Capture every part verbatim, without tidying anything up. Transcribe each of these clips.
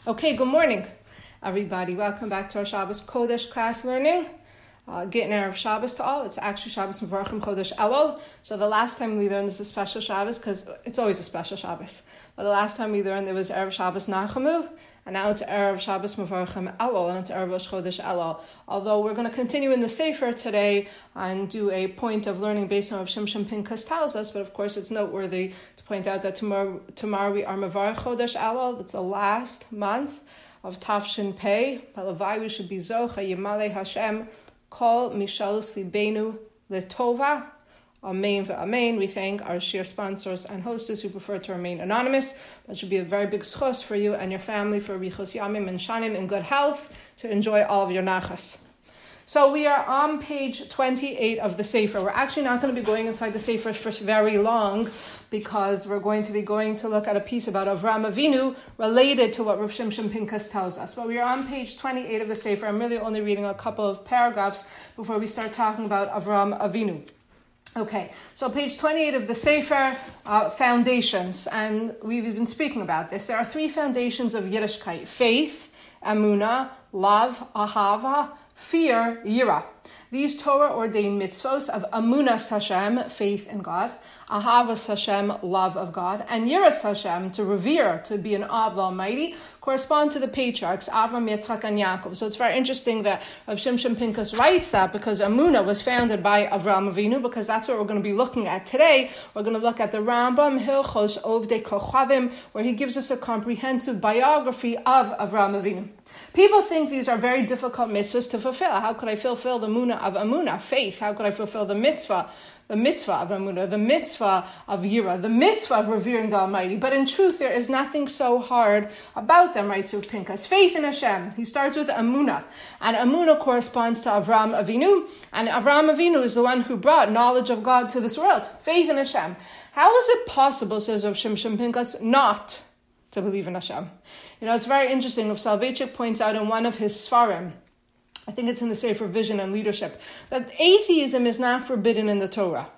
Okay, good morning, everybody. Welcome back to our Shabbos Kodesh class learning. Uh, Getting Erev Shabbos to all. It's actually Shabbos Mevarchim Chodesh Elul. So the last time we learned this is a special Shabbos because it's always a special Shabbos. But the last time we learned it was Erev Shabbos Nachamu, and now it's Erev Shabbos Mevarchim Elul, and it's Erev Rosh Chodesh Elul. Although we're going to continue in the Sefer today and do a point of learning based on what Shimshon Pinchas tells us, but of course it's noteworthy to point out that tomorrow, tomorrow we are Mevarch Chodesh Elul. It's the last month of Tafshin Pei. Palavai, we should be Zocha Yimale Hashem Kol Mishalus Libenu Letova. Amen v'amen. We thank our shir sponsors and hostess who prefer to remain anonymous. That should be a very big schos for you and your family for Richos Yamim and Shanim in good health to enjoy all of your nachas. So we are on page twenty-eight of the Sefer. We're actually not going to be going inside the Sefer for very long because we're going to be going to look at a piece about Avraham Avinu related to what Rav Shimshon Pinchas tells us. But we are on page twenty-eight of the Sefer. I'm really only reading a couple of paragraphs before we start talking about Avraham Avinu. Okay, so page twenty-eight of the Sefer, uh, foundations, and we've been speaking about this. There are three foundations of Yiddishkeit: faith, Emunah, love, Ahava, fear, Yira. These Torah-ordained mitzvos of Amunas Hashem, faith in God, Ahavas Hashem, love of God, and Yiras Hashem, to revere, to be in awe of the Almighty, correspond to the patriarchs, Avram, Yitzchak, and Yaakov. So it's very interesting that Rav Shimshon Pinchas writes that because Amunah was founded by Avraham Avinu, because that's what we're going to be looking at today. We're going to look at the Rambam, Hilchos Ovdei Kochavim, where he gives us a comprehensive biography of Avraham Avinu. People think these are very difficult mitzvahs to fulfill. How could I fulfill the Munah of Amunah, faith? How could I fulfill the mitzvah, the mitzvah of Amunah, the mitzvah of Yira, the mitzvah of revering the Almighty? But in truth, there is nothing so hard about them, writes Rav Pinchas. Faith in Hashem. He starts with Amunah, and Amunah corresponds to Avraham Avinu, and Avraham Avinu is the one who brought knowledge of God to this world. Faith in Hashem. How is it possible, says Rav Shimshon Pinchas, not to believe in Hashem? You know, it's very interesting. Rav Soloveitchik points out in one of his Sfarim, I think it's in the Sefer Vision and Leadership, that atheism is not forbidden in the Torah.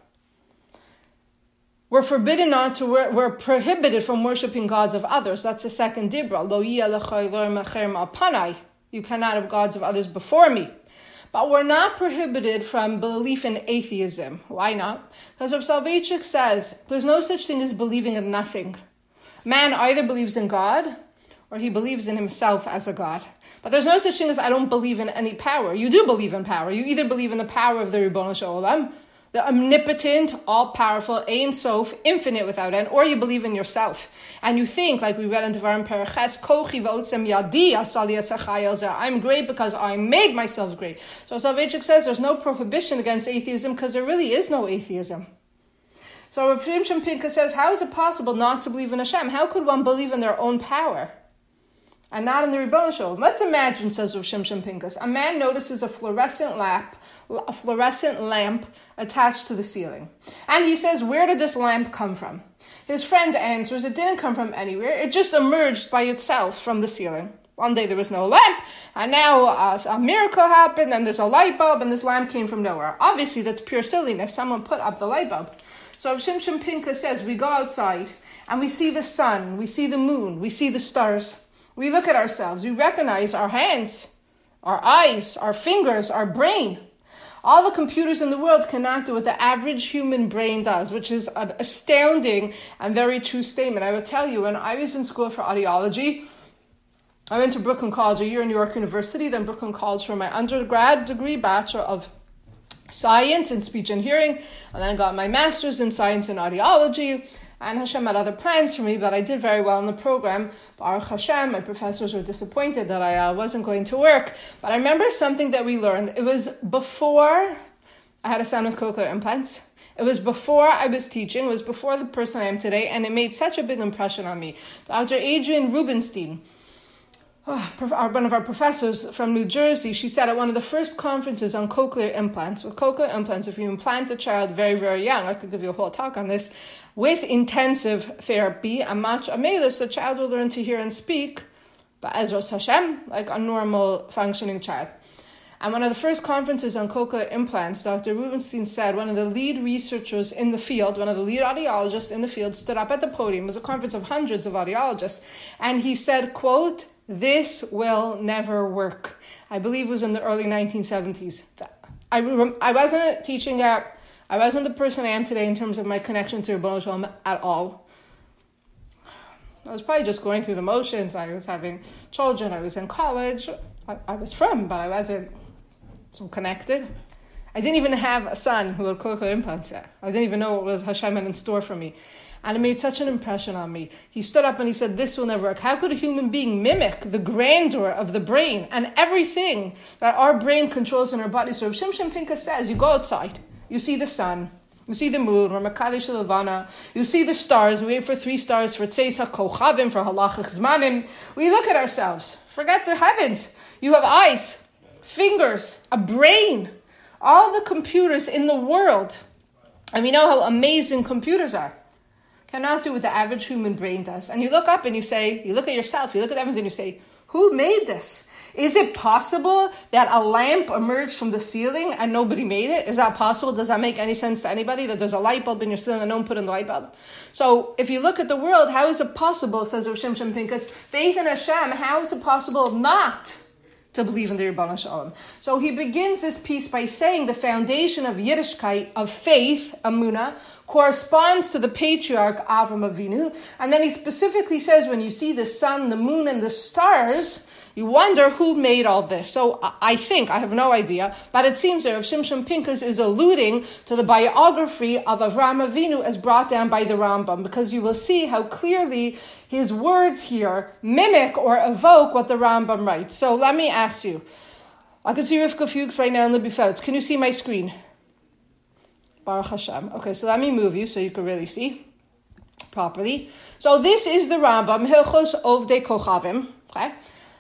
We're forbidden not to, we're, we're prohibited from worshiping gods of others. That's the second dibra. Lo yeh lecha Elohim acher ma'alpanai. You cannot have gods of others before me. But we're not prohibited from belief in atheism. Why not? Because Rav Soloveitchik says there's no such thing as believing in nothing. Man either believes in God or he believes in himself as a God. But there's no such thing as I don't believe in any power. You do believe in power. You either believe in the power of the Ribbono Shel Olam, the omnipotent, all-powerful, Ein Sof, infinite without end, or you believe in yourself. And you think, like we read in Devarim Pereches, Kochi v'otzem yadi asali etzachai zeh. I'm great because I made myself great. So Soloveitchik says there's no prohibition against atheism because there really is no atheism. So Rav Shimshon Pinchas says, how is it possible not to believe in Hashem? How could one believe in their own power and not in the Ribbono Shel Olam? Let's imagine, says Rav Shimshon Pinchas, a man notices a fluorescent lamp, a fluorescent lamp attached to the ceiling. And he says, where did this lamp come from? His friend answers, it didn't come from anywhere. It just emerged by itself from the ceiling. One day there was no lamp, and now uh, a miracle happened, and there's a light bulb, and this lamp came from nowhere. Obviously, that's pure silliness. Someone put up the light bulb. So Rav Shimshon Pinchas says, we go outside, and we see the sun, we see the moon, we see the stars. We look at ourselves, we recognize our hands, our eyes, our fingers, our brain. All the computers in the world cannot do what the average human brain does, which is an astounding and very true statement. I will tell you, when I was in school for audiology, I went to Brooklyn College, a year in New York University, then Brooklyn College for my undergrad degree, Bachelor of Science in Speech and Hearing, and then I got my master's in Science and Audiology. And Hashem had other plans for me, but I did very well in the program. Baruch Hashem, my professors were disappointed that I uh, wasn't going to work. But I remember something that we learned. It was before I had a son with cochlear implants. It was before I was teaching. It was before the person I am today, and it made such a big impression on me. Doctor Adrienne Rubinstein, oh, one of our professors from New Jersey, she said at one of the first conferences on cochlear implants, with cochlear implants, if you implant a child very, very young, I could give you a whole talk on this, with intensive therapy, a match amelus, the child will learn to hear and speak, but Ezras Hashem, like a normal functioning child. And one of the first conferences on cochlear implants, Doctor Rubinstein said one of the lead researchers in the field, one of the lead audiologists in the field, stood up at the podium. It was a conference of hundreds of audiologists. And he said, quote, this will never work. I believe it was in the early nineteen seventies. I, I wasn't teaching at, I wasn't the person I am today in terms of my connection to Ribono Shel Olam at all. I was probably just going through the motions. I was having children. I was in college. I, I was from, but I wasn't so connected. I didn't even have a son who had cochlear implants yet. I didn't even know what was Hashem had in store for me. And it made such an impression on me. He stood up and he said, this will never work. How could a human being mimic the grandeur of the brain and everything that our brain controls in our body? So Shimshon Pincus says, you go outside, you see the sun, you see the moon, or Makadish Levana, you see the stars, we wait for three stars for Tzeis HaKochavim, for Halachich Zmanim. We look at ourselves, forget the heavens. You have eyes, fingers, a brain, all the computers in the world. And we know how amazing computers are. Cannot do what the average human brain does. And you look up and you say, you look at yourself, you look at heavens and you say, who made this? Is it possible that a lamp emerged from the ceiling and nobody made it? Is that possible? Does that make any sense to anybody that there's a light bulb in your ceiling and no one put in the light bulb? So if you look at the world, how is it possible, says Rav Shimshon Pincus, faith in Hashem, how is it possible not to believe in the Ribono Shel Olam? So he begins this piece by saying the foundation of Yiddishkeit, of faith, Amunah, corresponds to the patriarch Avram Avinu. And then he specifically says, when you see the sun, the moon, and the stars, you wonder who made all this. So I think, I have no idea, but it seems that Rav Shimshon Pincus is alluding to the biography of Avram Avinu as brought down by the Rambam, because you will see how clearly his words here mimic or evoke what the Rambam writes. So let me ask you. I can see Rivka Fuchs right now in Libby Feltz. Can you see my screen? Baruch Hashem. Okay, so let me move you so you can really see properly. So this is the Rambam, Hilchos Ovdei Kochavim. Okay?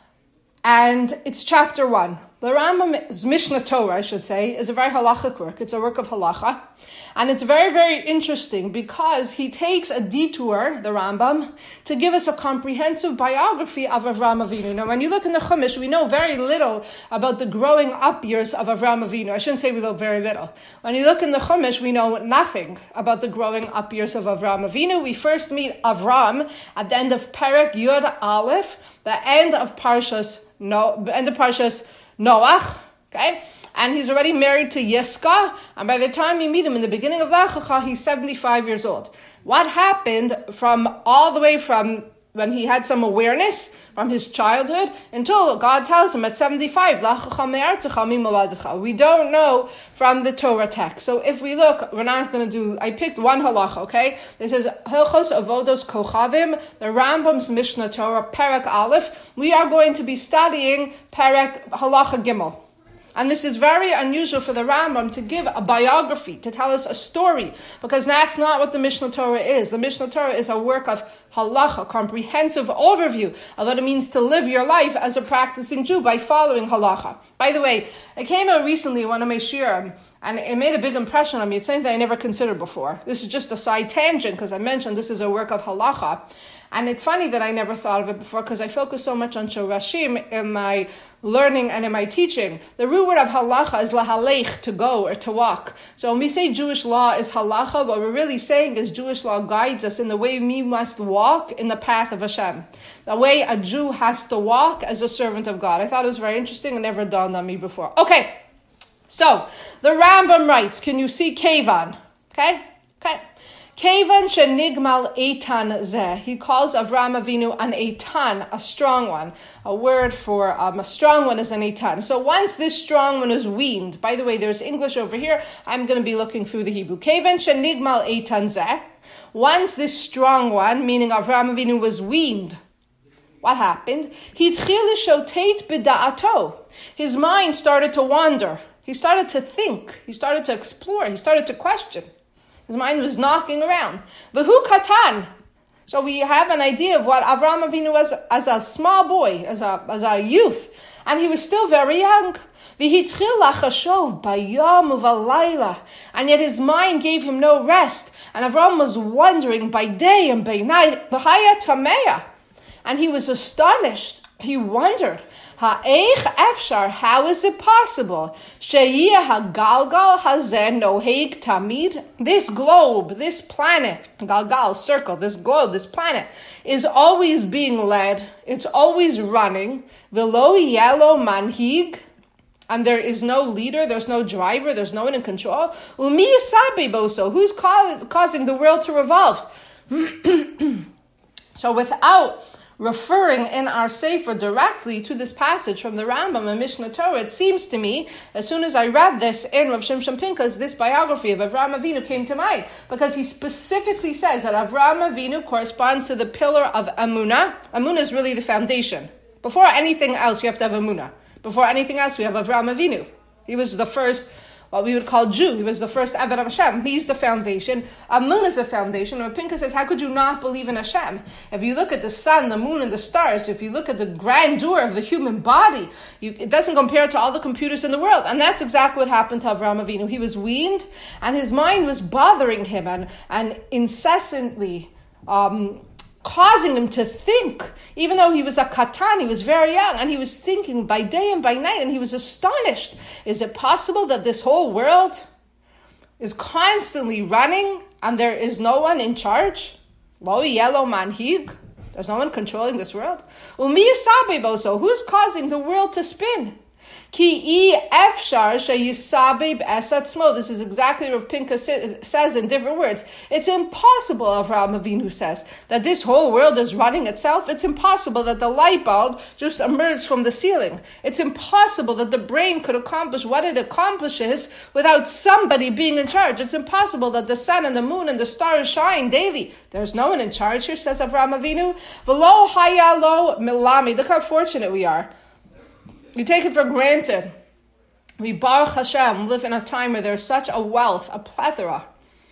And it's chapter one. The Rambam's Mishnah Torah, I should say, is a very halachic work. It's a work of halacha. And it's very, very interesting because he takes a detour, the Rambam, to give us a comprehensive biography of Avram Avinu. Now, when you look in the Chumash, we know very little about the growing up years of Avram Avinu. I shouldn't say we know very little. When you look in the Chumash, we know nothing about the growing up years of Avram Avinu. We first meet Avram at the end of Perek Yud Aleph, the end of Parshas No, end of Parshas Noach, okay? And he's already married to Yiska, and by the time you meet him in the beginning of Lech Lecha, he's seventy-five years old. What happened from all the way from when he had some awareness from his childhood until God tells him at seventy-five, we don't know from the Torah text. So if we look, we're not going to do, I picked one halacha, okay? This is Hilchos Avodos Kochavim, the Rambam's Mishnah Torah, Perek Aleph. We are going to be studying Perek Halacha Gimel. And this is very unusual for the Rambam to give a biography, to tell us a story, because that's not what the Mishnah Torah is. The Mishnah Torah is a work of halacha, a comprehensive overview of what it means to live your life as a practicing Jew by following halacha. By the way, I came out recently one of my shiurim, and it made a big impression on me. It's something that I never considered before. This is just a side tangent, because I mentioned this is a work of halacha. And it's funny that I never thought of it before because I focus so much on shorashim in my learning and in my teaching. The root word of halacha is lahalech, to go or to walk. So when we say Jewish law is halacha, what we're really saying is Jewish law guides us in the way we must walk in the path of Hashem. The way a Jew has to walk as a servant of God. I thought it was very interesting and never dawned on me before. Okay, so the Rambam writes, can you see Kevan? Okay, okay. Kevan shenigmal eitan zeh. He calls Avram Avinu an eitan, a strong one. A word for um, a strong one is an eitan. So once this strong one is weaned, by the way, there's English over here. I'm going to be looking through the Hebrew. Kevan shenigmal eitan zeh. Once this strong one, meaning Avram Avinu, was weaned, what happened? Hitchil shotet b'da'ato. His mind started to wander. He started to think. He started to explore. He started to question. His mind was knocking around. V'hu katan. So we have an idea of what Avram Avinu was as a small boy, as a as a youth, and he was still very young. V'hitchil lachashov bayom uvalayla, and yet his mind gave him no rest. And Avram was wondering by day and by night. V'haya tameya, and he was astonished. He wondered, Ha'eich efshar, how is it possible? She'yeh hagalgal hazeh noheg tamid. This globe, this planet, galgal, circle, this globe, this planet, is always being led. It's always running. V'lo yelo manhig. And there is no leader, there's no driver, there's no one in control. Umi yisabi boso. Who's causing the world to revolve? So without referring in our Sefer directly to this passage from the Rambam and Mishnah Torah, it seems to me, as soon as I read this in Rav Shimshon Pinchas, this biography of Avraham Avinu came to mind, because he specifically says that Avraham Avinu corresponds to the pillar of Amunah. Amunah is really the foundation. Before anything else, you have to have Amunah. Before anything else, we have Avraham Avinu. He was the first, what we would call Jew. He was the first Eved of Hashem. He's the foundation. Amun is the foundation. And Pinchas says, how could you not believe in Hashem? If you look at the sun, the moon, and the stars, if you look at the grandeur of the human body, you, it doesn't compare to all the computers in the world. And that's exactly what happened to Avraham Avinu. He was weaned, and his mind was bothering him, and, and incessantly um, causing him to think. Even though he was a katan, he was very young, and he was thinking by day and by night, and he was astonished. Is it possible that this whole world is constantly running and there is no one in charge? Lo yelo manhig. There's no one controlling this world. Umi yisabe boso. Who's causing the world to spin? Ki I efshar sheyisabe b'esatzmo. This is exactly what Pinchas says in different words. It's impossible, Avraham Avinu says, that this whole world is running itself. It's impossible that the light bulb just emerged from the ceiling. It's impossible that the brain could accomplish what it accomplishes without somebody being in charge. It's impossible that the sun and the moon and the stars shine daily. There's no one in charge here, says Avraham Avinu. V'lo haya lo milami. Look how fortunate we are. You take it for granted. We, Baruch Hashem, live in a time where there's such a wealth, a plethora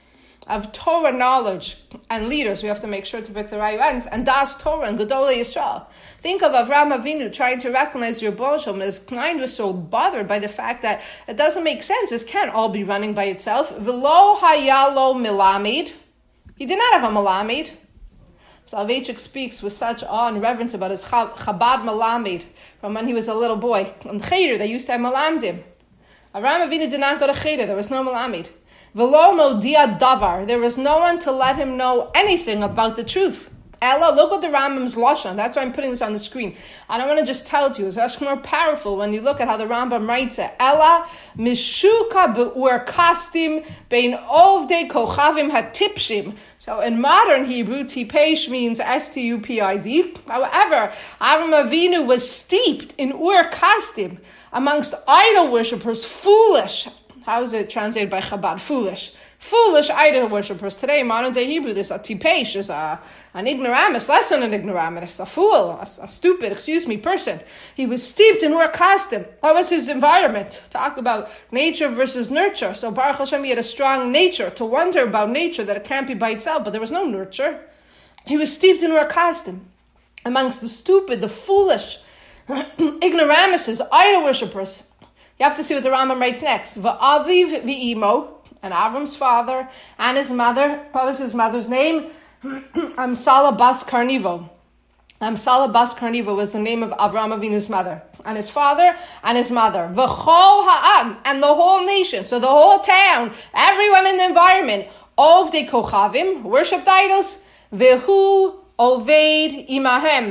of Torah knowledge and leaders. We have to make sure to pick the right ones. And Das Torah and Gedolei Yisrael. Think of Avraham Avinu trying to recognize your Bosham. His mind was so bothered by the fact that it doesn't make sense. This can't all be running by itself. V'lo hayalo milamid. He did not have a milamid. Soloveitchik speaks with such awe and reverence about his Chabad Malamid from when he was a little boy. In Cheder, they used to have Malamdim. Avraham Avinu did not go to Cheder. There was no Malamid. V'lo modia davar. There was no one to let him know anything about the truth. Ella, look at the Rambam's Lashon. That's why I'm putting this on the screen. I don't want to just tell it to you. It's much more powerful when you look at how the Rambam writes it. Ella mishuka be'ur kastim bein ovdei kochavim hatipshim. So in modern Hebrew, tipesh means S T U P I D. However, Avraham Avinu was steeped in ur kastim, amongst idol worshippers, foolish. How is it translated by Chabad? Foolish. Foolish idol worshippers. Today, in modern day Hebrew, this a tipesh is a, an ignoramus, less than an ignoramus, a fool, a, a stupid, excuse me, person. He was steeped in ur kastim. That was his environment. Talk about nature versus nurture. So Baruch Hashem, he had a strong nature to wonder about nature, that it can't be by itself, but there was no nurture. He was steeped in ur kastim, amongst the stupid, the foolish, ignoramuses, idol worshippers. You have to see what the Rambam writes next. Va'aviv v'imo. And Avram's father and his mother, what was his mother's name? Amsala Bas Karnivo. Amsala Bas Karnivo was the name of Avraham Avinu's mother. And his father and his mother. V'chol ha'am, and the whole nation, so the whole town, everyone in the environment, ovdei kochavim, worshipped idols, v'hu oved imahem.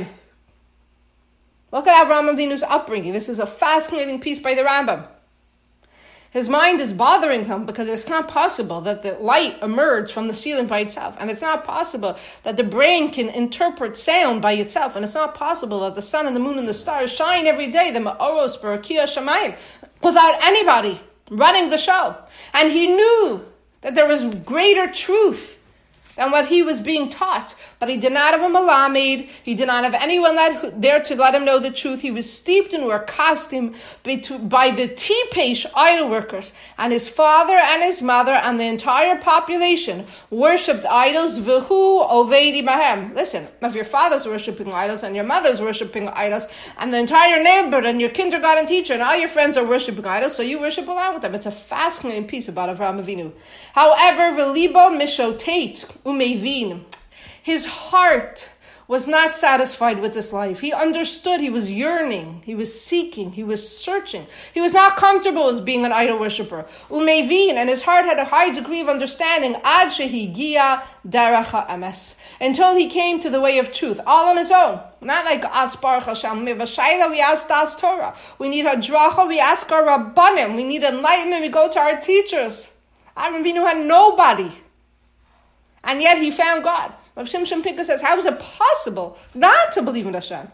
Look at Avraham Avinu's upbringing. This is a fascinating piece by the Rambam. His mind is bothering him because it's not possible that the light emerged from the ceiling by itself. And it's not possible that the brain can interpret sound by itself. And it's not possible that the sun and the moon and the stars shine every day, the ma'oros barakia shamayim, without anybody running the show. And he knew that there was greater truth than what he was being taught. But he did not have a malamed. He did not have anyone that, there to let him know the truth. He was steeped in ur kastim by the tipesh idol workers. And his father and his mother and the entire population worshipped idols. V'hu oved imahem. Listen, if your father's worshipping idols and your mother's worshipping idols and the entire neighborhood and your kindergarten teacher and all your friends are worshipping idols, so you worship along with them. It's a fascinating piece about Avraham Avinu. However, v'libo mishotate umevin. His heart was not satisfied with this life. He understood, he was yearning, he was seeking, he was searching. He was not comfortable as being an idol worshiper. Umevin, and his heart had a high degree of understanding. Ad shehigia derech ha'emes, until he came to the way of truth, all on his own. Not like us, Baruch Hashem. We ask Das Torah. We need hadracha, we ask our Rabbanim. We need enlightenment, we go to our teachers. Avram Avinu had nobody. And yet he found God. Rav Shimshon Pinkus says, how is it possible not to believe in Hashem?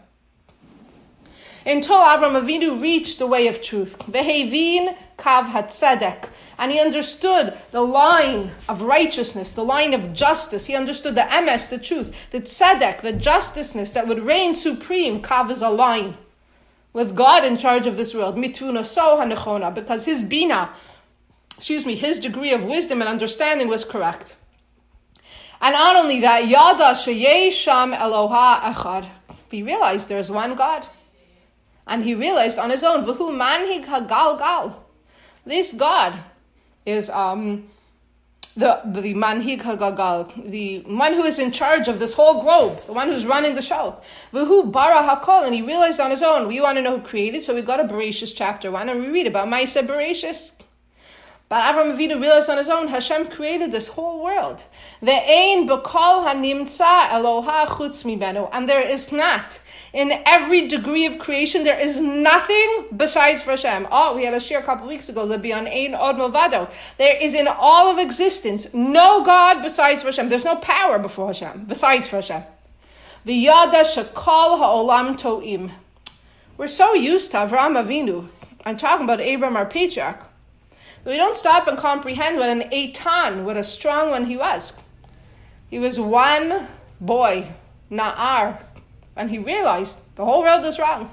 Until Avram Avinu reached the way of truth. Vehevin kav hatzedek. And he understood the line of righteousness, the line of justice. He understood the emes, the truth, the tzedek, the justiceness that would reign supreme. Kav is a line with God in charge of this world. Mituna so hanechona, because his bina, excuse me, his degree of wisdom and understanding was correct. And not only that, Yada sheyesham Eloha echad. He realized there's one God. And he realized on his own, V'hu manhig hagal gal. This God is um the the manhig hagal, the one who is in charge of this whole globe, the one who's running the show. V'hu bara hakol, and he realized on his own. We want to know who created, so we got to Bereshis chapter one, and we read about Maaseh Bereshis. But Avram Avinu realized on his own, Hashem created this whole world. Ve'ein b'kol hanimtza Eloha chutz mimenu. And there is not, in every degree of creation, there is nothing besides for Hashem. Oh, we had a shir a couple of weeks ago, Lebion ein od milvado. There is in all of existence no God besides for Hashem. There's no power before Hashem, besides for Hashem. V'yada shekol ha'olam to'im. We're so used to Avram Avinu. I'm talking about Abraham, our patriarch. We don't stop and comprehend what an Eitan, what a strong one he was. He was one boy, Na'ar, and he realized the whole world is wrong.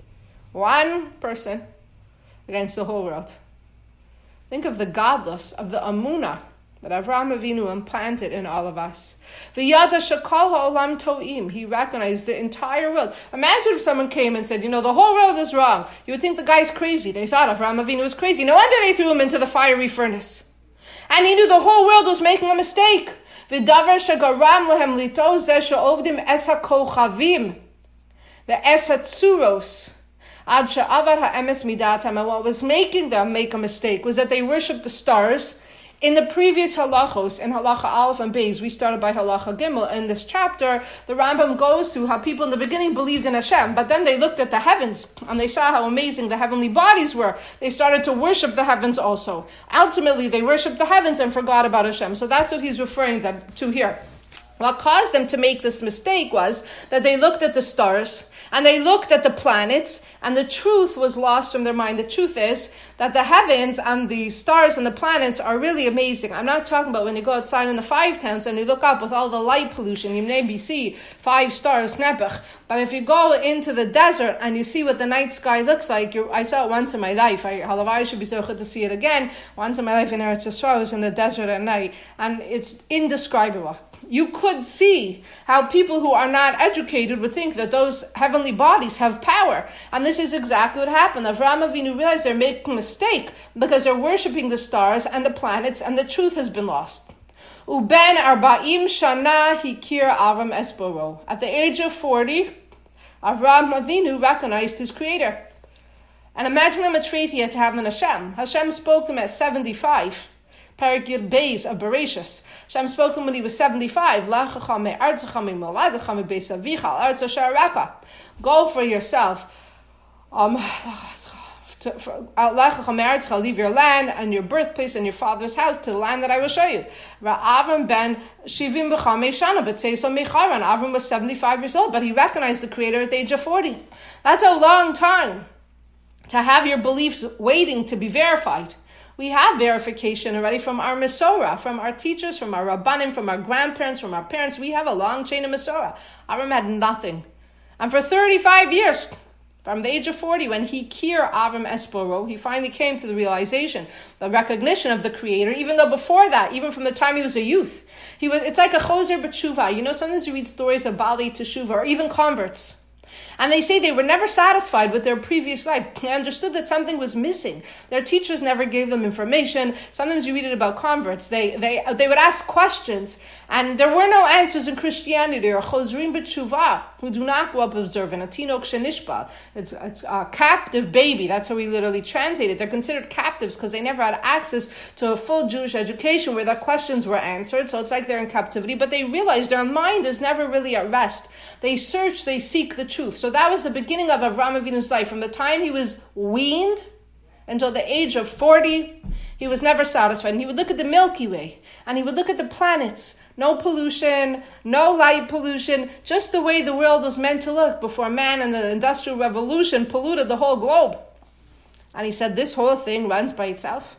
One person against the whole world. Think of the godless, of the Amunah that Avraham Avinu implanted in all of us. V'yada shekol ha'olam to'im. He recognized the entire world. Imagine if someone came and said, you know, the whole world is wrong. You would think the guy's crazy. They thought Avraham Avinu was crazy. No wonder they threw him into the fiery furnace. And he knew the whole world was making a mistake. V'davar shegaram lehem lito zeh she'ovdim es ha'kochavim. The es ha'tzuros. Ad she'avar ha'emes midatam. And what was making them make a mistake was that they worshipped the stars. In the previous halachos, in halacha aleph and beis, we started by halacha gimel. In this chapter, the Rambam goes through how people in the beginning believed in Hashem, but then they looked at the heavens and they saw how amazing the heavenly bodies were. They started to worship the heavens also. Ultimately, they worshipped the heavens and forgot about Hashem. So that's what he's referring them to here. What caused them to make this mistake was that they looked at the stars and they looked at the planets, and the truth was lost from their mind. The truth is that the heavens and the stars and the planets are really amazing. I'm not talking about when you go outside in the five towns and you look up with all the light pollution, you maybe see five stars, Nebuch. But if you go into the desert and you see what the night sky looks like, you're, I saw it once in my life. I, I should be so good to see it again. Once in my life in Eretz Yisrael, I was in the desert at night, and it's indescribable. You could see how people who are not educated would think that those heavenly bodies have power. And this is exactly what happened. Avraham Avinu realized they're making a mistake because they're worshipping the stars and the planets, and the truth has been lost. Uben arba'im shana hikir Avram esboro. At the age of forty, Avraham Avinu recognized his creator. And imagine how much faith he had to have in Hashem. Hashem spoke to him at seventy-five. Parak Yud Beis of Bereshis. Hashem spoke to him when he was seventy-five. Go for yourself. Um, leave your land and your birthplace and your father's house to the land that I will show you. Avram ben Shivim b'chamei shana, but say so mecharan. Avram was seventy-five years old, but he recognized the Creator at the age of forty. That's a long time to have your beliefs waiting to be verified. We have verification already from our Masorah, from our teachers, from our Rabbanim, from our grandparents, from our parents. We have a long chain of Masorah. Avram had nothing. And for thirty-five years, from the age of forty, when he kir Avram Esporo, he finally came to the realization, the recognition of the Creator, even though before that, even from the time he was a youth, he was. It's like a choser b'tshuva. You know, sometimes you read stories of Bali Teshuvah, or even converts. And they say they were never satisfied with their previous life. They understood that something was missing. Their teachers never gave them information. Sometimes you read it about converts. They they they would ask questions, and there were no answers in Christianity. Or chozrim b'tshuva, who do not grow up observant. A tinok shenishba. It's, it's a captive baby. That's how we literally translate it. They're considered captives because they never had access to a full Jewish education where their questions were answered. So it's like they're in captivity. But they realize their mind is never really at rest. They search, they seek the truth. So that was the beginning of Avraham Avinu's life. From the time he was weaned until the age of forty, he was never satisfied. And he would look at the Milky Way, and he would look at the planets. No pollution, no light pollution, just the way the world was meant to look before man and the Industrial Revolution polluted the whole globe. And he said, this whole thing runs by itself.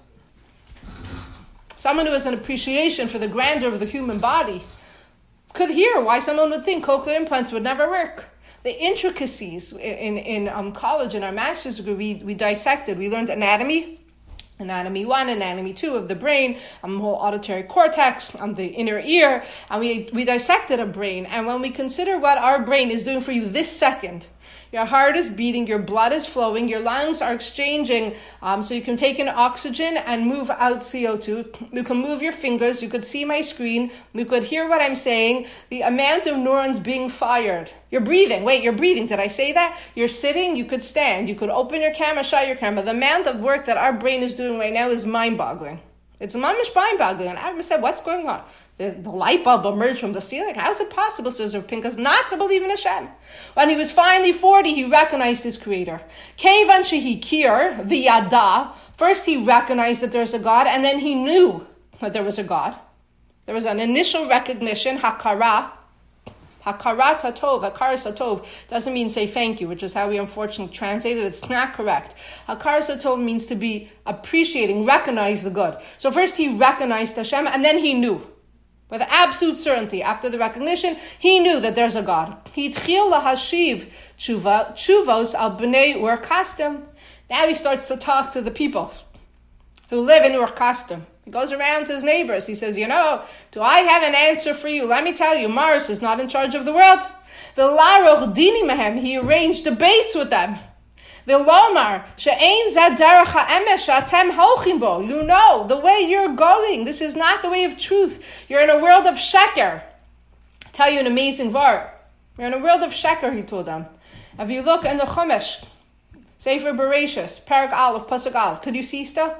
Someone who has an appreciation for the grandeur of the human body could hear why someone would think cochlear implants would never work. The intricacies in, in um, college, in our master's degree, we, we dissected. We learned anatomy, anatomy one, anatomy two of the brain, um, whole auditory cortex, um, the inner ear, and we, we dissected a brain. And when we consider what our brain is doing for you this second, your heart is beating, your blood is flowing, your lungs are exchanging, um, so you can take in oxygen and move out C O two. You can move your fingers, you could see my screen, you could hear what I'm saying, the amount of neurons being fired. You're breathing, wait, you're breathing, did I say that? You're sitting, you could stand, you could open your camera, shut your camera. The amount of work that our brain is doing right now is mind-boggling. It's mamish mind-boggling. And I said, what's going on? The, the light bulb emerged from the ceiling. How is it possible, says Rav Pinkas, not to believe in Hashem? When he was finally forty, he recognized his creator. Kevan shehi kir v'yada. First he recognized that there's a God, and then he knew that there was a God. There was an initial recognition, hakara. Hakarat hatov, hakaras hatov, doesn't mean say thank you, which is how we unfortunately translate it. It's not correct. Hakaras hatov means to be appreciating, recognize the good. So first he recognized Hashem, and then he knew. With absolute certainty, after the recognition, he knew that there's a God. He tchil lahashiv tshuvos al bnei ur kasdim. Now he starts to talk to the people who live in ur kasdim. He goes around to his neighbors. He says, you know, do I have an answer for you? Let me tell you, Mars is not in charge of the world. V'laroch dini mehem. He arranged debates with them. V'lomar she'ein zeh derech ha'emes she'atem holchim bo. You know, the way you're going, this is not the way of truth. You're in a world of sheker. I'll tell you an amazing word. You're in a world of sheker, he told them. If you look in the Chumash, Sefer Bereshis, Parak Aleph, Pasuk Aleph, could you see stuff?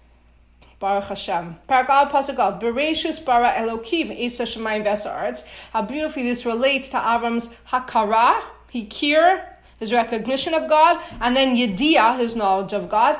Baruch Hashem. Parak Al Pasuk Al. Bereshis bara Elokim Esa Shemayim V'Sa'aretz. How beautifully this relates to Avram's Hakara, Hikir, his recognition of God, and then Yediyah, his knowledge of God.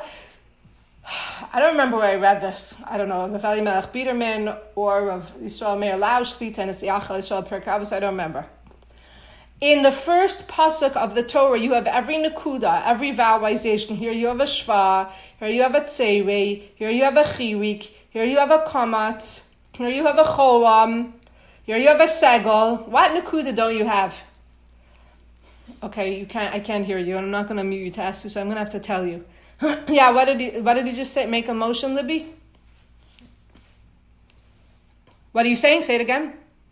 I don't remember where I read this. I don't know, if Eli Melech Biederman or of Yisrael Meir Lauschlit and it's Yachal Yisrael Perkavos, I don't remember. In the first pasuk of the Torah, you have every nakuda, every vowelization. Here you have a shva, here you have a tzeirei, here you have a chirik, here you have a kamatz, here you have a cholam, here you have a segol. What nakuda don't you have? Okay, you can't. I can't hear you, and I'm not going to mute you to ask you, so I'm going to have to tell you. Yeah, what did you? What did you just say? Make a motion, Libby. What are you saying? Say it again.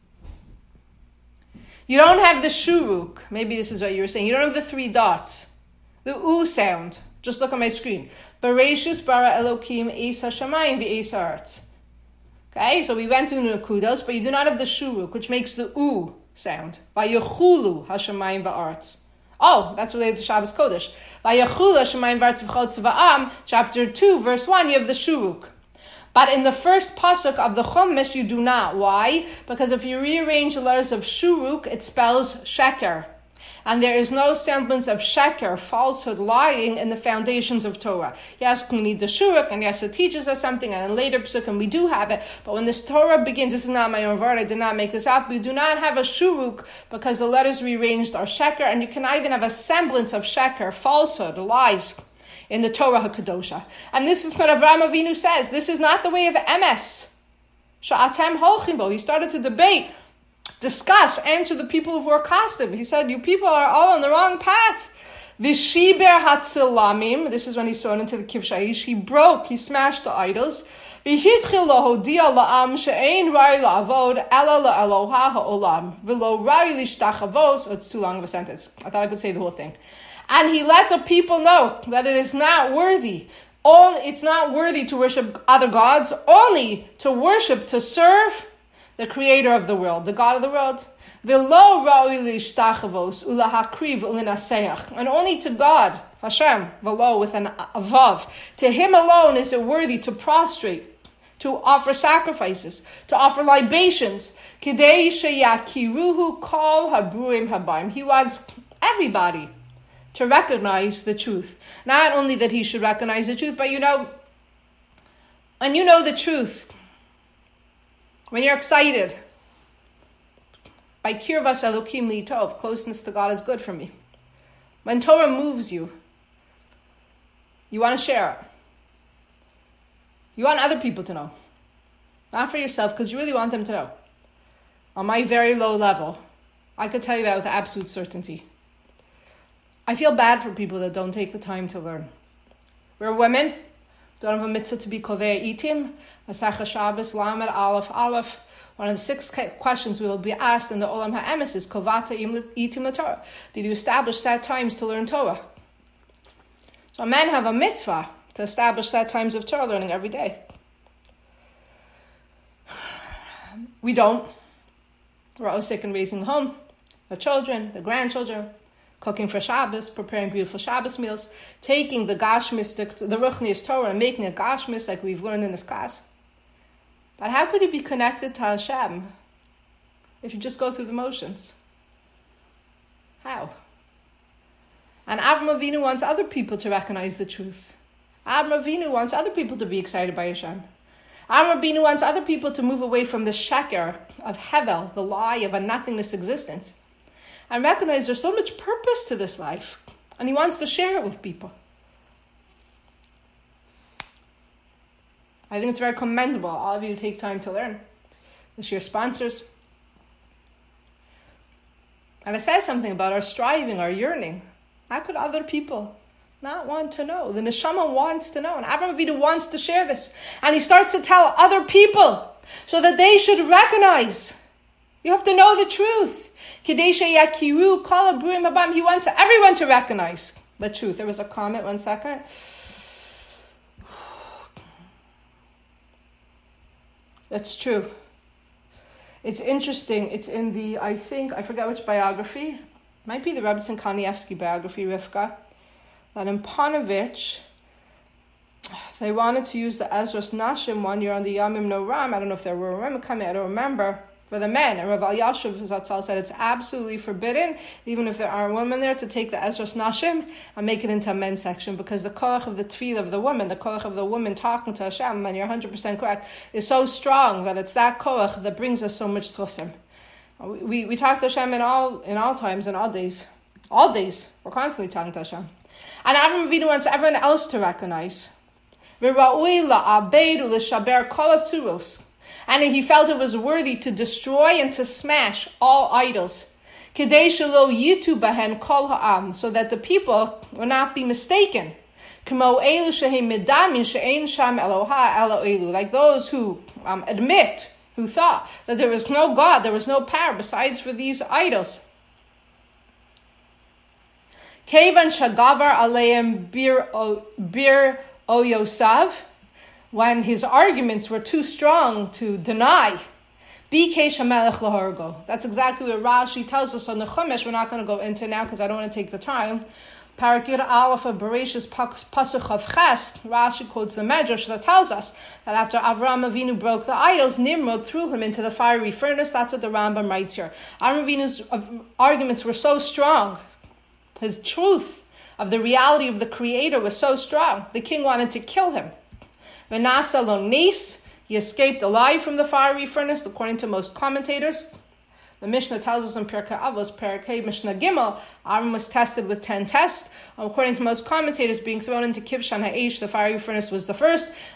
You don't have the shuruk. Maybe this is what you were saying. You don't have the three dots. The u sound. Just look at my screen. Bereshis bara Elokim es hashamayim v'es haaretz. Okay, so we went through nakudos, but you do not have the shuruk, which makes the u sound. Vayechulu hashamayim v'aretz. Oh, that's related to Shabbos Kodesh. Vayechulu hashamayim v'aretz v'chol tzva'am, chapter two, verse one, you have the shuruk. But in the first pasuk of the Chumash, you do not. Why? Because if you rearrange the letters of shuruk, it spells sheker. And there is no semblance of sheker, falsehood, lying in the foundations of Torah. Yes, we need the shuruk, and yes, it teaches us something, and in later pasukim we do have it. But when this Torah begins, this is not my own word, I did not make this up, we do not have a shuruk because the letters rearranged are sheker, and you cannot even have a semblance of sheker, falsehood, lies, in the Torah HaKadosha. And this is what Avraham Avinu says. This is not the way of emes. Sha'atem holchim bo. He started to debate, discuss, answer the people who were kasdim. He said, you people are all on the wrong path. Vishiber hatzilamim, this is when he's thrown into the kivshaish, he broke, he smashed the idols. V'hitchil lahodia la'am she'ein rai la'avod ela la'eloha ha'olam v'lo rai lishtachavos. Oh, it's too long of a sentence. I thought I could say the whole thing. And he let the people know that it is not worthy. All, it's not worthy to worship other gods, only to worship, to serve the creator of the world, the God of the world. V'lo rai lishtachavos ulahakriv ulinaseach. And only to God, Hashem, v'lo with an avav. To him alone is it worthy to prostrate, to offer sacrifices, to offer libations. Kidei sheyakiruhu kol habruim habayim. He wants everybody to recognize the truth. Not only that he should recognize the truth, but you know, and you know the truth. When you're excited, by kirvas elokim li tov, closeness to God is good for me. When Torah moves you, you want to share it. You want other people to know. Not for yourself, because you really want them to know. On my very low level, I could tell you that with absolute certainty. I feel bad for people that don't take the time to learn. We're women, don't have a mitzvah to be kovei itim, Masechah Shabbos, Lamed, Aleph, Aleph. One of the six questions we will be asked in the Olam HaEmes is, Kovata itim l'Torah. Did you establish set times to learn Torah? So men have a mitzvah to establish set times of Torah learning every day. We don't. We're all sick and raising the home, the children, the grandchildren, cooking for Shabbos, preparing beautiful Shabbos meals, taking the Gashmis, the, the Ruchnius Torah, and making a Gashmis like we've learned in this class. But how could you be connected to Hashem if you just go through the motions? How? And Avram Avinu wants other people to recognize the truth. Avram Avinu wants other people to be excited by Hashem. Avram Avinu wants other people to move away from the sheker of Hevel, the lie of a nothingness existence, and recognize there's so much purpose to this life, and he wants to share it with people. I think it's very commendable, all of you take time to learn. This your sponsors. And it says something about our striving, our yearning. How could other people not want to know? The neshama wants to know, and Avraham Avinu wants to share this. And he starts to tell other people so that they should recognize. You have to know the truth. He wants everyone to recognize the truth. There was a comment, one second. That's true. It's interesting. It's in the, I think, I forget which biography. It might be the Rebbetzin Kanievsky biography, Rivka. That in Panovich, they wanted to use the Ezras Nashim one year on the Yamim Noram. I don't know if there were women coming, I don't remember. For the men, and Rav Elyashiv Zatzal said it's absolutely forbidden, even if there are women there, to take the Ezras Nashim and make it into a men's section, because the koach of the tefillah of the woman, the koach of the woman talking to Hashem, and you're one hundred percent correct, is so strong that it's that koach that brings us so much schusim. We we talk to Hashem in all in all times and all days, all days. We're constantly talking to Hashem, and Avram Avinu wants everyone else to recognize. And he felt it was worthy to destroy and to smash all idols. So that the people will not be mistaken. Like those who um, admit, who thought that there was no God, there was no power besides for these idols. Kevan shagavar aleim bir oyosav. When his arguments were too strong to deny, Bikesh HaMelech L'Horgo. That's exactly what Rashi tells us on the Chumash. We're not going to go into now because I don't want to take the time. Parakir Aleph of Bereshis Pasuk of Ches, Rashi quotes the Medrash that tells us that after Avraham Avinu broke the idols, Nimrod threw him into the fiery furnace. That's what the Rambam writes here. Avraham Avinu's arguments were so strong. His truth of the reality of the Creator was so strong. The king wanted to kill him. Venasa lo nis, he escaped alive from the fiery furnace, according to most commentators. The Mishnah tells us in Pirkei Avos, Perkei Mishnah Gimel, Aaron was tested with ten tests. According to most commentators, being thrown into Kivshan Ha'esh, the fiery furnace was the first.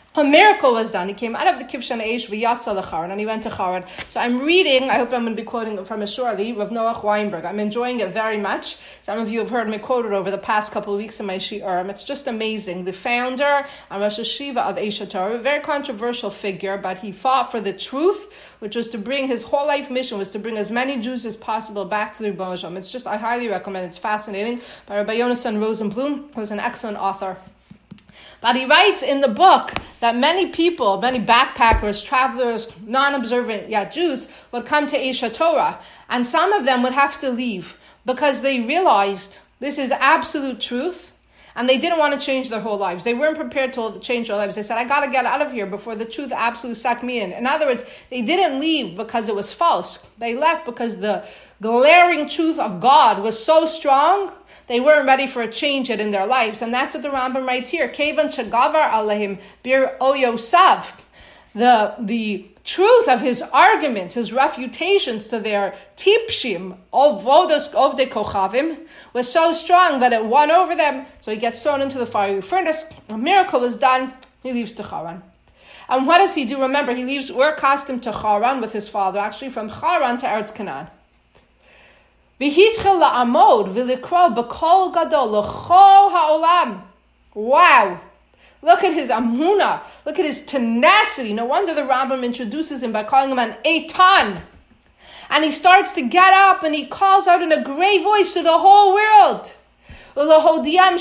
A miracle was done. He came out of the Kibshan Eish v'yatza l'Charan, and he went to Charan. So I'm reading, I hope I'm going to be quoting from it shortly, Rav Noach Weinberg. I'm enjoying it very much. Some of you have heard me quote it over the past couple of weeks in my Shi'urim. It's just amazing. The founder and Rosh Hashiva of Eish HaTorah, a very controversial figure, but he fought for the truth, which was to bring, his whole life mission was to bring as many Jews as possible back to the Rebbeinu Shalom. It's just, I highly recommend it. It's fascinating. By Rabbi Yonasan Rosenblum, who is an excellent author. But he writes in the book that many people, many backpackers, travelers, non-observant yet Jews, would come to Eish HaTorah, and some of them would have to leave because they realized this is absolute truth, and they didn't want to change their whole lives. They weren't prepared to change their lives. They said, I got to get out of here before the truth absolutely sucked me in. In other words, they didn't leave because it was false. They left because the glaring truth of God was so strong, they weren't ready for a change in their lives. And that's what the Rambam writes here. Kevan shagavar alehim bir oyosav. The, the truth of his arguments, his refutations to their tipshim of vodas of the kochavim was so strong that it won over them. So he gets thrown into the fiery furnace. A miracle was done. He leaves to Charan. And what does he do? Remember, he leaves, we're accustomed to Charan with his father, actually from Charan to Eretz Canaan. V'hitchel la'amod v'likro b'kol gadol l'chol ha'olam. Wow. Look at his amuna. Look at his tenacity. No wonder the Rambam introduces him by calling him an eitan. And he starts to get up and he calls out in a great voice to the whole world. But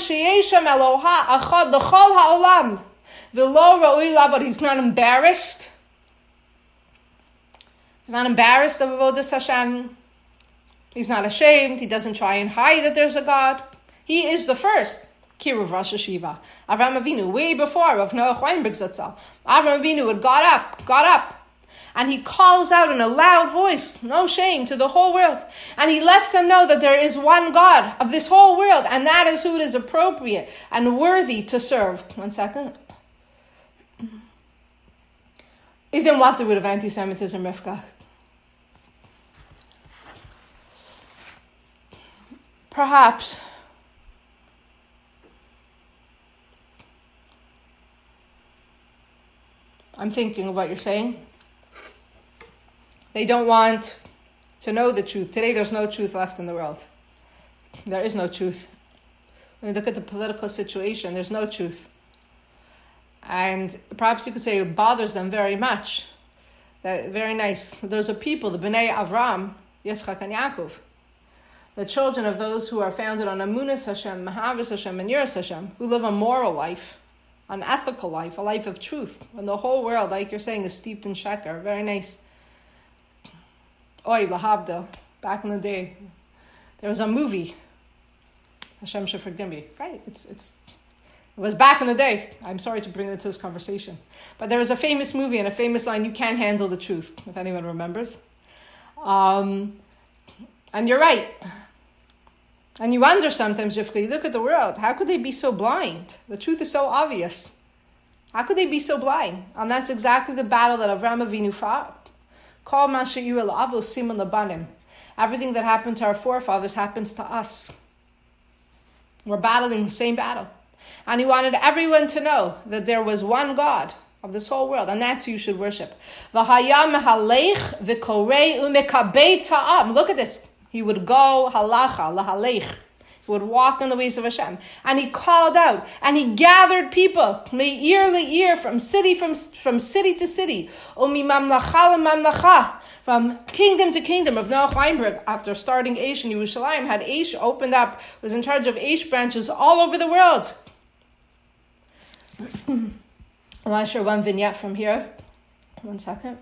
he's not embarrassed. He's not embarrassed of Avodas Hashem. He's not ashamed. He doesn't try and hide that there's a God. He is the first. Kiruv Rosh Hashiva. Avraham Avinu, way before Rav Noach Weinberg Zatzal. Avraham Avinu had got up, got up, and he calls out in a loud voice, no shame, to the whole world. And he lets them know that there is one God of this whole world, and that is who it is appropriate and worthy to serve. One second. Isn't what the root of anti-Semitism, Rivka? Perhaps I'm thinking of what you're saying. They don't want to know the truth. Today there's no truth left in the world. There is no truth. When you look at the political situation, there's no truth. And perhaps you could say it bothers them very much. That very nice. There's a people, the Bnei Avram, Yitzchak and Yaakov, the children of those who are founded on Amunas Hashem, Mahavas Hashem, and Yiras Hashem, who live a moral life, an ethical life, a life of truth. And the whole world, like you're saying, is steeped in sheker. Very nice. Oy, lahavda. Back in the day, there was a movie. Hashem should forgive me. Right? It's it's. It was back in the day. I'm sorry to bring it into this conversation, but there was a famous movie and a famous line: "You can't handle the truth." If anyone remembers. Um, and you're right. And you wonder sometimes, Rivka, you look at the world, how could they be so blind? The truth is so obvious. How could they be so blind? And that's exactly the battle that Avraham Avinu fought. Kol ma she'ira la'avos siman labanim. Everything that happened to our forefathers happens to us. We're battling the same battle. And he wanted everyone to know that there was one God of this whole world, and that's who you should worship. V'haya mehalech v'korei u'mekabei ta'am. Look at this. He would go halacha, lahalech. He would walk in the ways of Hashem. And he called out, and he gathered people, me'ir le'ir, from city from, from city to city, u'mimamlacha le'mamlacha, from kingdom to kingdom. Rav Noach Weinberg, after starting Eish in Yerushalayim, had Eish opened up, was in charge of Eish branches all over the world. I'm not sure one vignette from here. One second.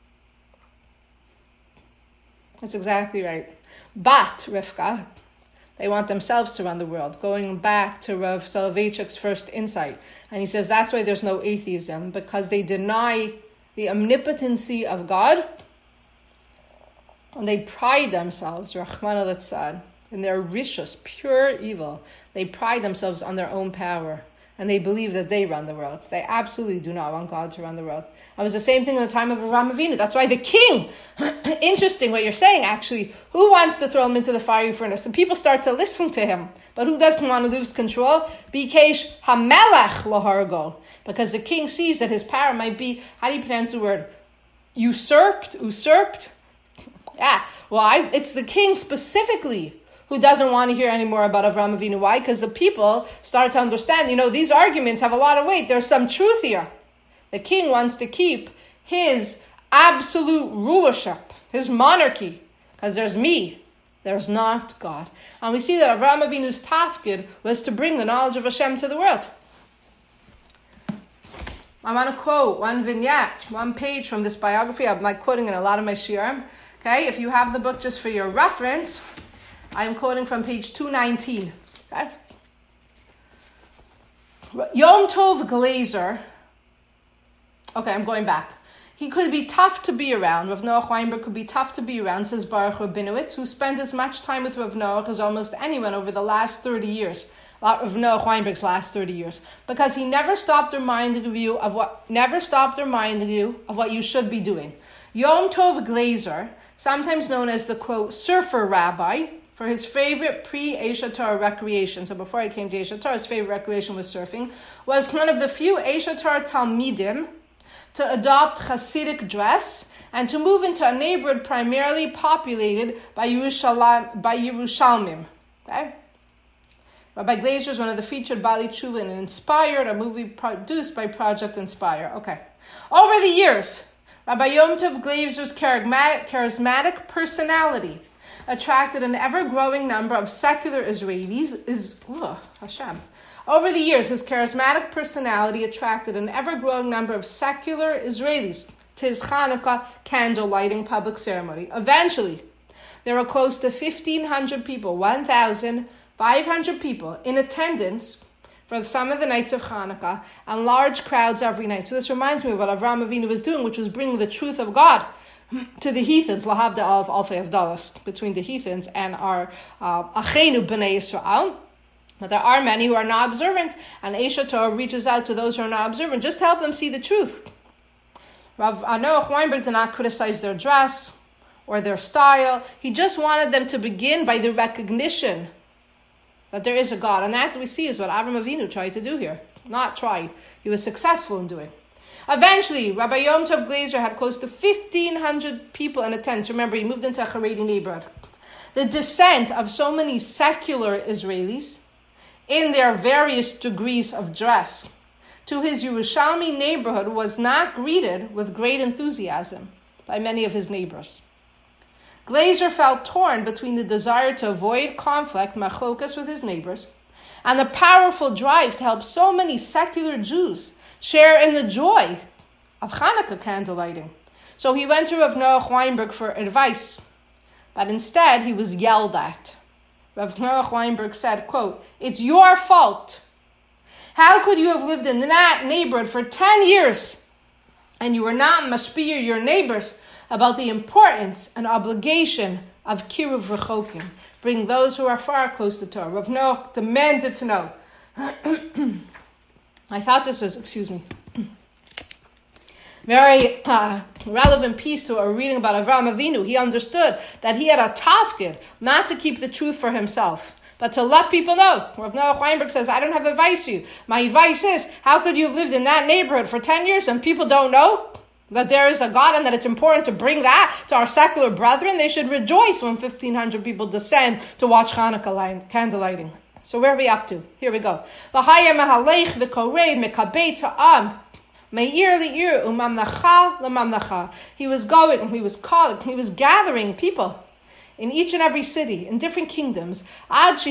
That's exactly right. But, Rivka, they want themselves to run the world, going back to Rav Soloveitchik's first insight. And he says that's why there's no atheism, because they deny the omnipotency of God, and they pride themselves, Rachmana litzlan, in their rishus, pure evil. They pride themselves on their own power, and they believe that they run the world. They absolutely do not want God to run the world. It was the same thing in the time of Avraham Avinu. That's why the king, interesting what you're saying actually, who wants to throw him into the fiery furnace? The people start to listen to him. But who doesn't want to lose control? Bikesh hamelech lahargo. because the king sees that his power might be, how do you pronounce the word? Usurped? Usurped? Yeah, well, I, it's the king specifically who doesn't want to hear any more about Avraham Avinu. Why? Because the people start to understand, you know, these arguments have a lot of weight. There's some truth here. The king wants to keep his absolute rulership, his monarchy, because there's me, there's not God. And we see that Avraham Avinu's tafkid was to bring the knowledge of Hashem to the world. I want to quote one vignette, one page from this biography. I'm like quoting in a lot of my shiurim. Okay, if you have the book just for your reference, I'm quoting from page two nineteen. Okay? Yom Tov Glazer. Okay, I'm going back. He could be tough to be around. Rav Noach Weinberg could be tough to be around, says Baruch Rabinowitz, who spent as much time with Rav Noach as almost anyone over the last thirty years. Rav Noach Weinberg's last thirty years. Because he never stopped reminding you of what never stopped reminding you of what you should be doing. Yom Tov Glazer, sometimes known as the quote surfer rabbi, for his favorite pre-Eish Torah recreation. So before he came to Eish Torah, his favorite recreation was surfing, was one of the few Eish Torah Talmidim to adopt Hasidic dress and to move into a neighborhood primarily populated by, Yerushalayim, by Yerushalmim. Okay? Rabbi Glazer is one of the featured Bali Tshuva in Inspired, a movie produced by Project Inspire. Okay. Over the years, Rabbi Yom Tov Glazer's charismatic, charismatic personality attracted an ever-growing number of secular Israelis. Is ugh, Hashem. Over the years, his charismatic personality attracted an ever-growing number of secular Israelis to his Hanukkah candle lighting public ceremony. Eventually, there were close to fifteen hundred people, one thousand five hundred people in attendance for some of the nights of Hanukkah, and large crowds every night. So this reminds me of what Avraham Avinu was doing, which was bringing the truth of God to the heathens, lahavda of alfei avdalos, between the heathens and our uh, achenu b'nei Yisrael. But there are many who are not observant, and Eish Torah reaches out to those who are not observant, just to help them see the truth. Rav Noach Weinberg did not criticize their dress or their style. He just wanted them to begin by the recognition that there is a God. And that we see is what Avraham Avinu tried to do here. Not tried. He was successful in doing. Eventually, Rabbi Yom Tov Glazer had close to fifteen hundred people in attendance. Remember, he moved into a Haredi neighborhood. The descent of so many secular Israelis in their various degrees of dress to his Yerushalmi neighborhood was not greeted with great enthusiasm by many of his neighbors. Glazer felt torn between the desire to avoid conflict, machlokas, with his neighbors, and the powerful drive to help so many secular Jews share in the joy of Hanukkah candle lighting. So he went to Rav Noach Weinberg for advice, but instead he was yelled at. Rav Noach Weinberg said, quote, "It's your fault. How could you have lived in that neighborhood for ten years and you were not mashpiyah your neighbors about the importance and obligation of kiruv rechokim, bring those who are far close to Torah?" Rav Noach demanded to know. I thought this was, excuse me, very uh, relevant piece to what we're reading about Avraham Avinu. He understood that he had a tafkid, not to keep the truth for himself, but to let people know. Rav Noach Weinberg says, I don't have advice for you. My advice is, how could you have lived in that neighborhood for ten years and people don't know that there is a God and that it's important to bring that to our secular brethren? They should rejoice when fifteen hundred people descend to watch Hanukkah light, candle lighting. So where are we up to? Here we go. He was going, he was calling, he was gathering people in each and every city, in different kingdoms, until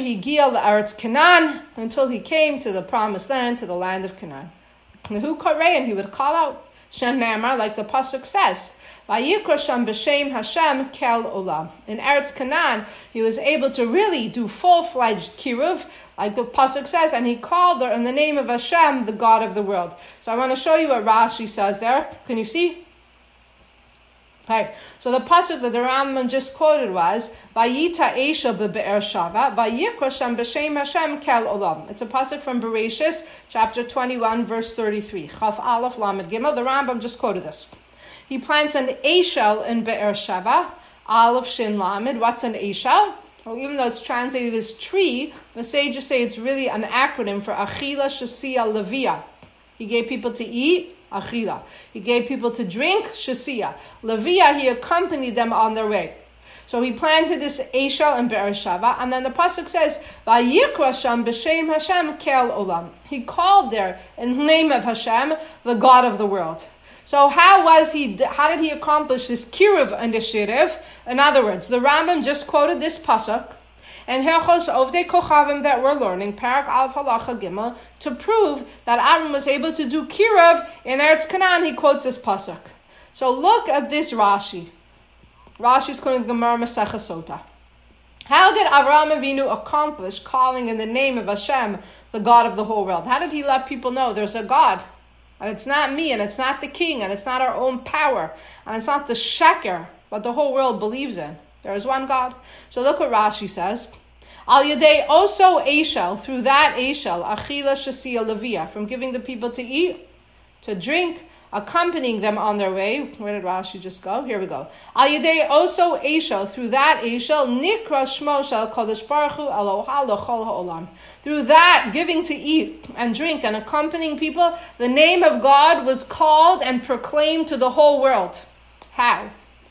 he came to the promised land, to the land of Canaan. And he would call out, like the pasuk says, Hashem kel olam. In Eretz Canaan, he was able to really do full-fledged kiruv, like the pasuk says, and he called her in the name of Hashem, the God of the world. So I want to show you what Rashi says there. Can you see? Okay. So the pasuk that the Rambam just quoted was Vayita Esha beBe'er Shava Vayikra Shem b'Shem Hashem kel olam. It's a pasuk from Bereshis, chapter twenty-one, verse thirty-three. Chaf Aleph Lamed Gimel. The Rambam just quoted this. He plants an Eshel in Be'er Shava, Aleph Shin Lamed. What's an Eshel? Well, even though it's translated as tree, the sages say it's really an acronym for Achila Shasia Levia. He gave people to eat, achila. He gave people to drink, shasiya. Levia, he accompanied them on their way. So he planted this Eshel in Beersheba, and then the pasuk says, "Vayikra sham b'shem Hashem kel olam." He called there in the name of Hashem, the God of the world. So how was he? How did he accomplish this kiruv initiative? In other words, the Rambam just quoted this pasuk, and Hilchos Ovdei Kochavim that we're learning, Parak Aleph Halacha Gimel, to prove that Aaron was able to do kiruv in Eretz Canaan. He quotes this pasuk. So look at this Rashi. Rashi's quoting Gemara Masechah Sota. How did Avraham Avinu accomplish calling in the name of Hashem, the God of the whole world? How did he let people know there's a God? And it's not me, and it's not the king, and it's not our own power, and it's not the sheker, what the whole world believes in. There is one God. So look what Rashi says. Al Yadei also Eshel, through that Eshel, Achila Shasiya Levia, from giving the people to eat, to drink, accompanying them on their way. Where did Rashi just go? Here we go. Al Yadei also Eshel, through that Eshel, Nikra Shmo Shel Kodesh Baruch Hu Eloha L'chol Ha'olam. Through that, giving to eat and drink and accompanying people, the name of God was called and proclaimed to the whole world. How?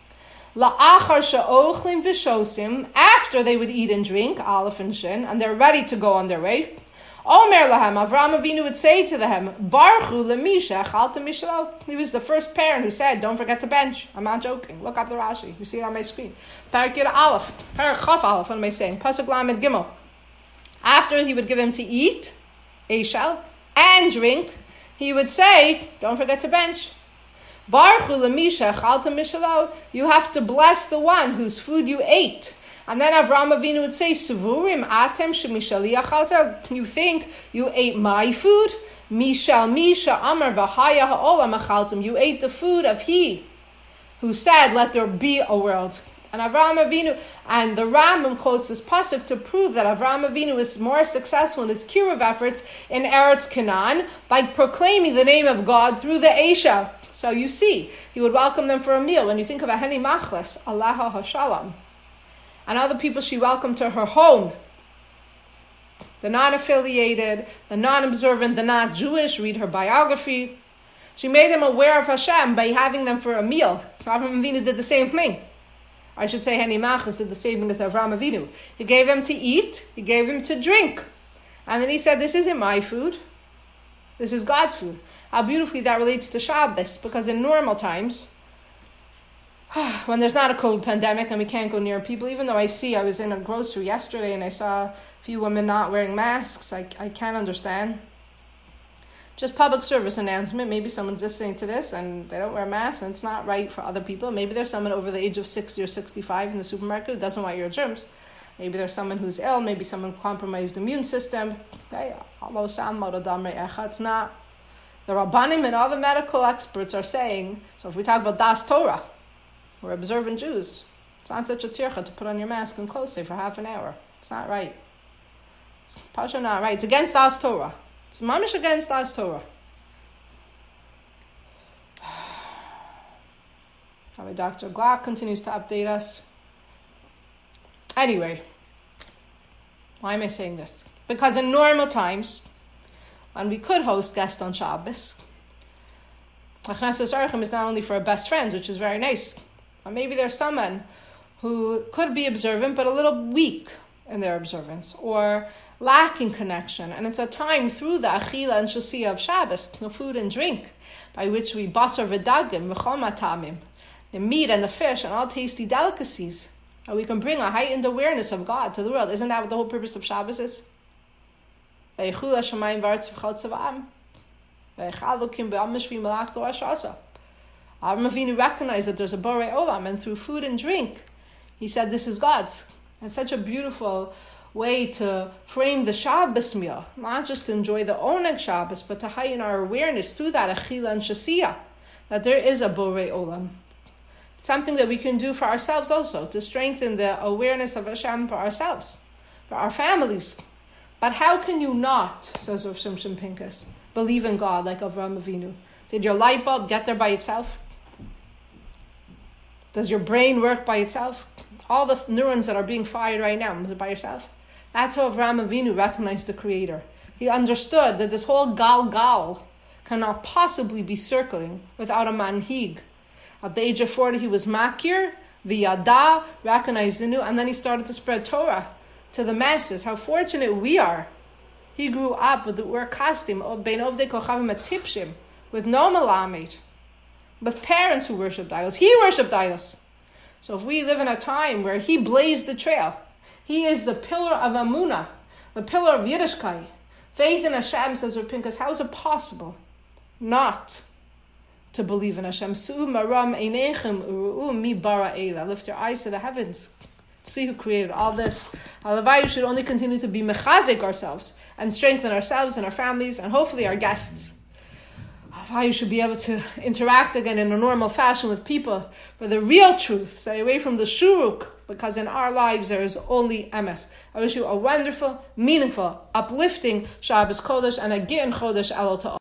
La'achar she'ochlim v'shosim, after they would eat and drink, Aleph and Shin, and they're ready to go on their way. Omer lahem, Avraham Avinu would say to them, Baruchu lemisha chalta mishlo. He was the first parent who said, don't forget to bench. I'm not joking. Look up the Rashi. You see it on my screen. Parak Yud Aleph. Parak Chaf Aleph, what am I saying? Pasuk Lamed Gimel. After he would give him to eat, Eshel, and drink, he would say, don't forget to bench. Baruchu lemisha chalta mishlo. You have to bless the one whose food you ate. And then Avraham Avinu would say, Suvurim atem shemishali achalta. You think you ate my food? Mishal misha amar v'haya ha'olam achaltam. You ate the food of he who said, let there be a world. And Avraham Avinu, and the Rambam quotes this pasuk to prove that Avraham Avinu is more successful in his kiruv efforts in Eretz Canaan by proclaiming the name of God through the Eshel. So you see, he would welcome them for a meal. When you think of a Heni Machlas, Alaha Hashalom, and other people she welcomed to her home, the non-affiliated, the non-observant, the not Jewish, read her biography. She made them aware of Hashem by having them for a meal. So Avraham Avinu did the same thing. I should say Heni Machlas did the same thing as Avraham Avinu. He gave them to eat, he gave them to drink. And then he said, this isn't my food, this is God's food. How beautifully that relates to Shabbos, because in normal times, when there's not a COVID pandemic and we can't go near people, even though I see, I was in a grocery yesterday and I saw a few women not wearing masks, I, I can't understand. Just public service announcement, maybe someone's listening to this and they don't wear masks and it's not right for other people. Maybe there's someone over the age of sixty or sixty-five in the supermarket who doesn't want your germs. Maybe there's someone who's ill, maybe someone compromised immune system. Okay, it's not. The Rabbanim and all the medical experts are saying, so if we talk about Das Torah, we're observant Jews, it's not such a tircha to put on your mask and close it for half an hour. It's not right. It's pasha not right. It's against Das Torah. It's mamish against Das Torah. Rabbi Doctor Glock continues to update us. Anyway, why am I saying this? Because in normal times, when we could host guests on Shabbos, Achnas Orchim is not only for our best friends, which is very nice, or maybe there's someone who could be observant but a little weak in their observance or lacking connection. And it's a time through the Achila and Shasiya of Shabbos, the food and drink, by which we basar v'dagim v'chol matamim, the meat and the fish and all tasty delicacies, and we can bring a heightened awareness of God to the world. Isn't that what the whole purpose of Shabbos is? Avraham Avinu recognized that there's a Borei Olam, and through food and drink, he said, this is God's. And such a beautiful way to frame the Shabbos meal, not just to enjoy the Oneg Shabbos, but to heighten our awareness through that Achila and Shasiya, that there is a Borei Olam. It's something that we can do for ourselves also, to strengthen the awareness of Hashem for ourselves, for our families. But how can you not, says Rav Shimshon Pincus, believe in God like Avraham Avinu? Did your light bulb get there by itself? Does your brain work by itself? All the neurons that are being fired right now, is it by yourself? That's how Avraham Avinu recognized the Creator. He understood that this whole gal gal cannot possibly be circling without a manhig. At the age of forty, he was makir, v'yada, recognized the new, and then he started to spread Torah to the masses. How fortunate we are. He grew up with the ur kastim, bein ovdei kochavim atipshim, with no malamed, with parents who worshipped idols. He worshipped idols. So if we live in a time where he blazed the trail, he is the pillar of Amunah, the pillar of Yiddishkeit, faith in Hashem, says Rav Pinkus, how is it possible not to believe in Hashem? Su'u maram einechem uru'u mi bara eila. Lift your eyes to the heavens. See who created all this. Halavai, should only continue to be mechazik ourselves and strengthen ourselves and our families and hopefully our guests. Halavai, should be able to interact again in a normal fashion with people for the real truth. Stay away from the shuruk, because in our lives there is only emes. I wish you a wonderful, meaningful, uplifting Shabbos Kodesh and a Gittin Chodesh Elul to all.